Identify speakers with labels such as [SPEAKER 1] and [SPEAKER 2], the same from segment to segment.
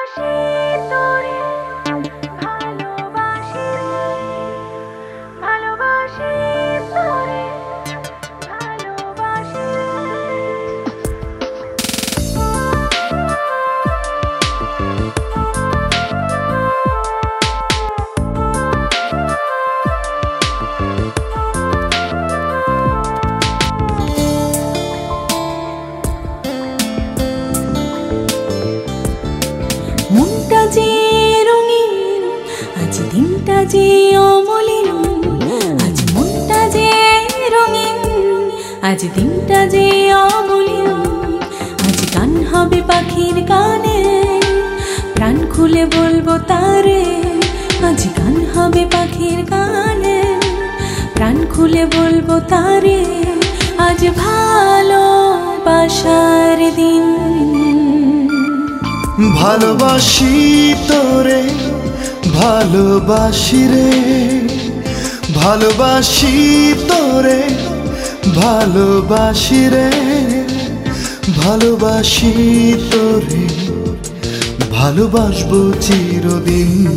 [SPEAKER 1] মনটা যে রঙিন, আজ দিনটা যে অমলিন। আজ মনটা যে রঙিন, আজ দিনটা যে অমলিন। আজ গান হবে পাখির গানে, প্রাণ খুলে বলবো তারে। আজ গান হবে পাখির গানে, প্রাণ খুলে বলবো তারে। আজ ভালোবাসার দিন।
[SPEAKER 2] ভালোবাসি তোরে, ভালোবাসি রে, ভালোবাসি তোরে, ভালোবাসি রে, ভালোবাসি তোরে, ভালোবাসবো চিরদিন।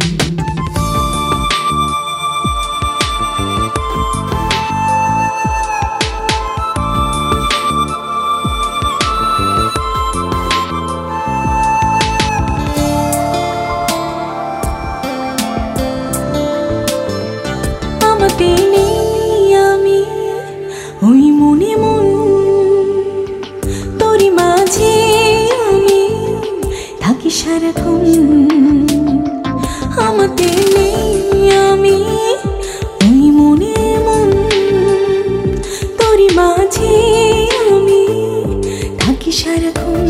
[SPEAKER 1] আমি ওই মনে মন, তোরই মাঝে আমি থাকি সারাক্ষণ। আমাতে নেই আমি ওই মনে মন, তোরই মাঝে আমি থাকি সারাক্ষণ।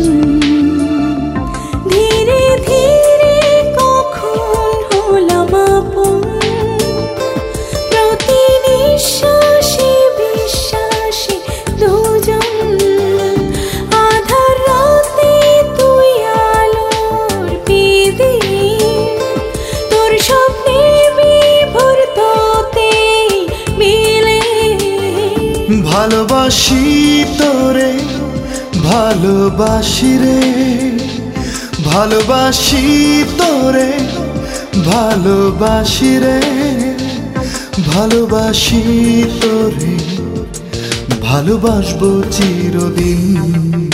[SPEAKER 1] ধীরে ধীরে কখন হলাম আপন, নিঃশ্বাসে বিশ্বাসে দুজন। আধার রাতে তুই আলোর প্রদীপ, তোর স্বপ্নে বিভোর তোতে মিলে।
[SPEAKER 2] ভালোবাসি তোরে, ভালোবাসি রে, ভালোবাসি তোরে, ভালোবাসি রে, ভালোবাসি তোরে, ভালোবাসবো চিরদিন।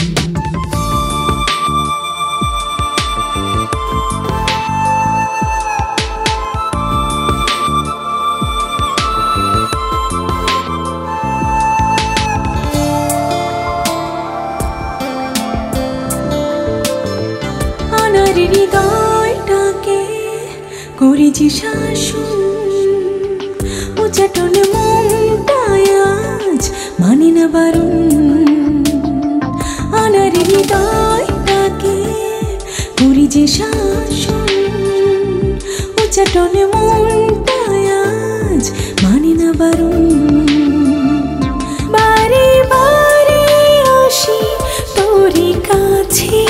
[SPEAKER 1] আনার হৃদয়টাকে করেছি শাসন, উচাটন মনটায় আজ মানি না বারণ। আনার হৃদয়টাকে করি যে শাসন, উচাটন মনটায় আজ মানি না বারণ। বারে বারে আসি তোরই কাছে,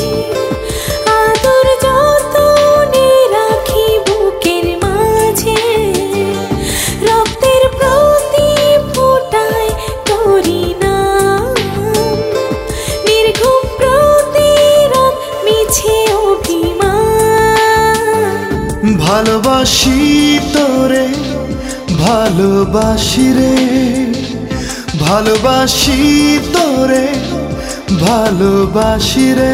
[SPEAKER 1] আদর যতনে রাখি বুকের মাঝে। রক্তের প্রতি ফোটায় তোরি নাম, নির্ঘুম প্রতিরাম মিছে অভিমান।
[SPEAKER 2] ভালোবাসি তোরে, ভালোবাসি রে, ভালোবাসি তোরে, ভালোবাসি রে,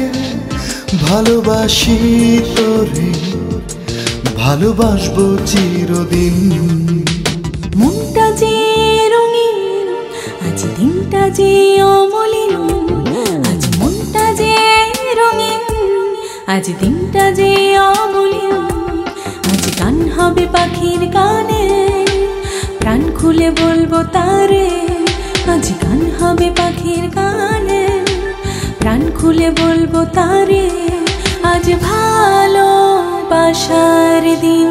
[SPEAKER 2] ভালোবাসি তোরে, ভালোবাসবো চিরদিন।
[SPEAKER 1] মনটা যে রঙিন, আজ দিনটা যে অমলিন। আজ মনটা যে রঙিন, আজ দিনটা যে অমলিন। আজ গান হবে পাখির গানে, প্রাণ খুলে বলবো তারে। আজ গান হবে পাখির গানে, প্রাণ খুলে বলবো তারে। আজ ভালোবাসার দিন।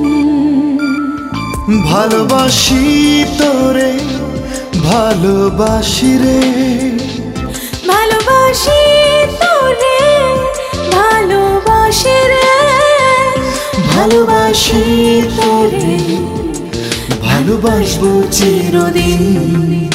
[SPEAKER 2] ভালোবাসি তোরে, ভালোবাসি রে,
[SPEAKER 1] ভালোবাসি তোরে, ভালোবাসি রে,
[SPEAKER 2] ভালোবাসি তোরে, ভালোবাসবো চিরদিন।